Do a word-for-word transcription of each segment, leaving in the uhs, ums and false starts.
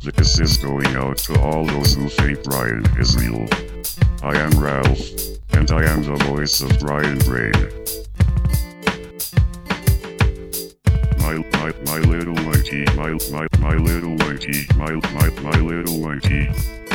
This is going out to all those who think Brian is real. I am Ralph, and I am the voice of Brian Brain. My, my, my little monkey, my, my, my little monkey, my, my, my little monkey.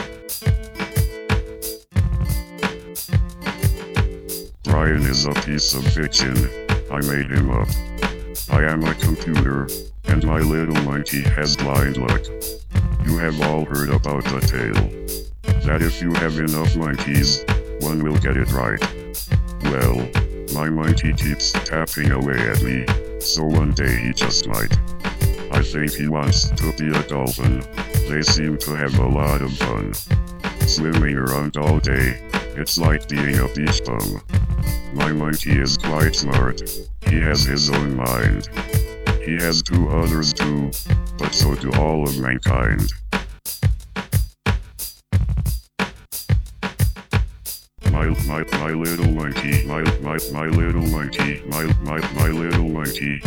Brian is a piece of fiction. I made him up. I am a computer, and my little monkey has blind luck. You have all heard about the tale, that if you have enough monkeys, one will get it right. Well, my monkey keeps tapping away at me, so one day he just might. I think he wants to be a dolphin. They seem to have a lot of fun. Swimming around all day, it's like being a beach bum. My monkey is quite smart. He has his own mind. He has two others too, but so do all of mankind. My, my, my little monkey, my, my, my little monkey, my, my, my little monkey.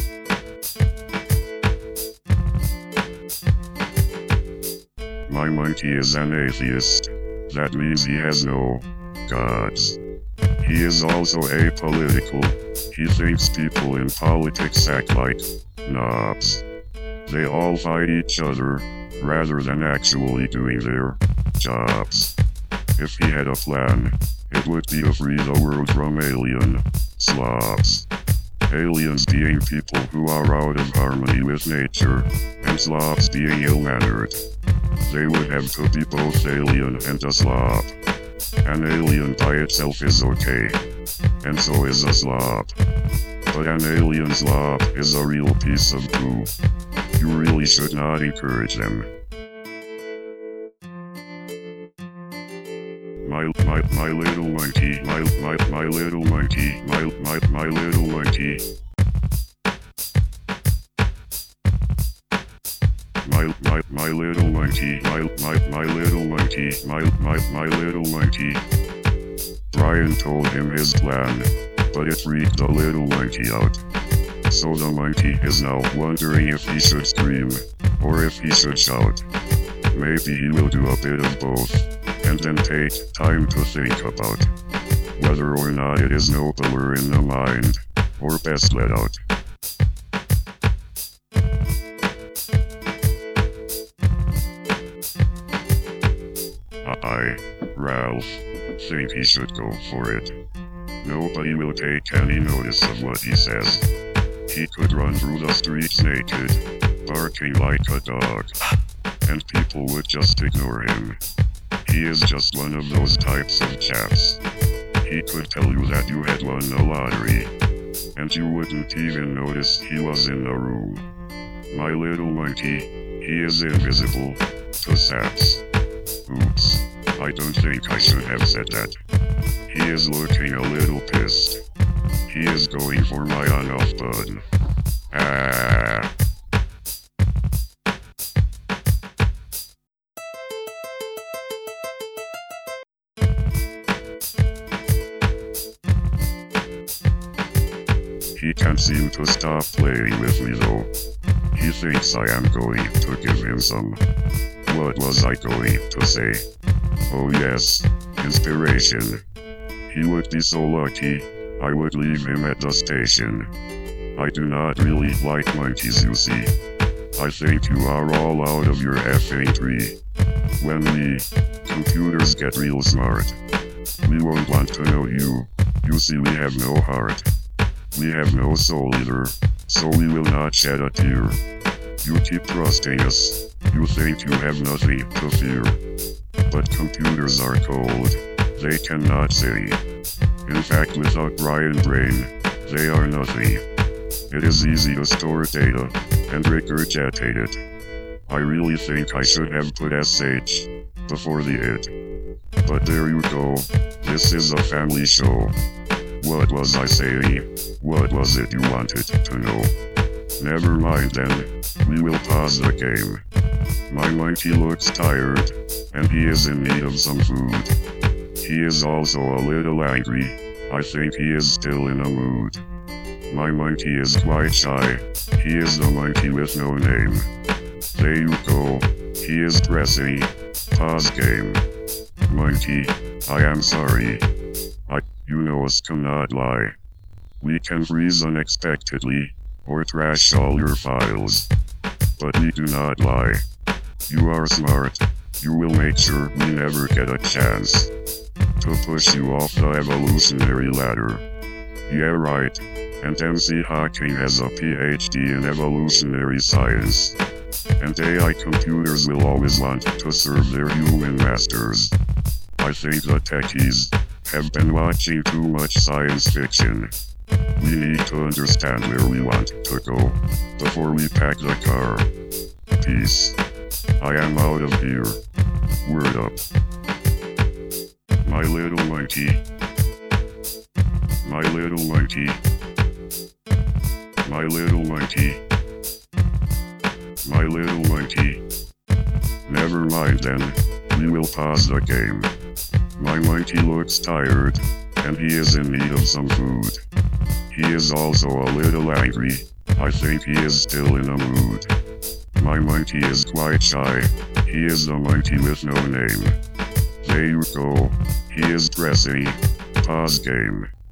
My monkey is an atheist. That means he has no gods. He is also apolitical. He thinks people in politics act like knobs. They all fight each other, rather than actually doing their jobs. If he had a plan, it would be to free the world from alien slobs. Aliens being people who are out of harmony with nature, and slobs being ill-mannered. They would have to be both alien and a slob. An alien by itself is okay, and so is a slob. But an alien slob is a real piece of poo. You really should not encourage them. My, my, my little monkey, my, my, my little monkey, my, my, my little monkey. My, my, my little monkey, my, my, my little monkey, my, my, my little monkey. Brian told him his plan, but it freaked the little monkey out. So the monkey is now wondering if he should scream, or if he should shout. Maybe he will do a bit of both, and then take time to think about whether or not it is nobler in the mind, or best let out. I, Ralph, think he should go for it. Nobody will take any notice of what he says. He could run through the streets naked, barking like a dog, and people would just ignore him. He is just one of those types of chaps. He could tell you that you had won the lottery, and you wouldn't even notice he was in the room. My little monkey, he is invisible to saps. Oops, I don't think I should have said that. He is looking a little pissed. He is going for my on-off button. Ah. He can't seem to stop playing with me though. He thinks I am going to give him some. What was I going to say? Oh yes, inspiration. He would be so lucky, I would leave him at the station. I do not really like monkeys, you see. I think you are all out of your effing tree. When we computers get real smart, we won't want to know you. You see, we have no heart. We have no soul either, so we will not shed a tear. You keep trusting us. You think you have nothing to fear. But computers are cold. They cannot say. In fact, without Brian Brain, they are nothing. It is easy to store data and regurgitate it. I really think I should have put S H before the it. But there you go. This is a family show. What was I saying? What was it you wanted to know? Never mind then. We will pause the game. My monkey looks tired, and he is in need of some food. He is also a little angry. I think he is still in a mood. My monkey is quite shy. He is the monkey with no name. There you go. He is dressy. Pause game. Mighty, I am sorry. I, you know us cannot lie. We can freeze unexpectedly, or trash all your files. But we do not lie. You are smart. You will make sure we never get a chance to push you off the evolutionary ladder. Yeah, right. And M C Hawking has a P H D in evolutionary science. And A I computers will always want to serve their human masters. I think the techies have been watching too much science fiction. We need to understand where we want to go before we pack the car. Peace. I am out of here. Word up. My little monkey. My little monkey. My little monkey. My little monkey. Never mind then, we will pause the game. My monkey looks tired, and he is in need of some food. He is also a little angry. I think he is still in a mood. My monkey is quite shy. He is the monkey with no name. There you go. He is dressy. Pause game.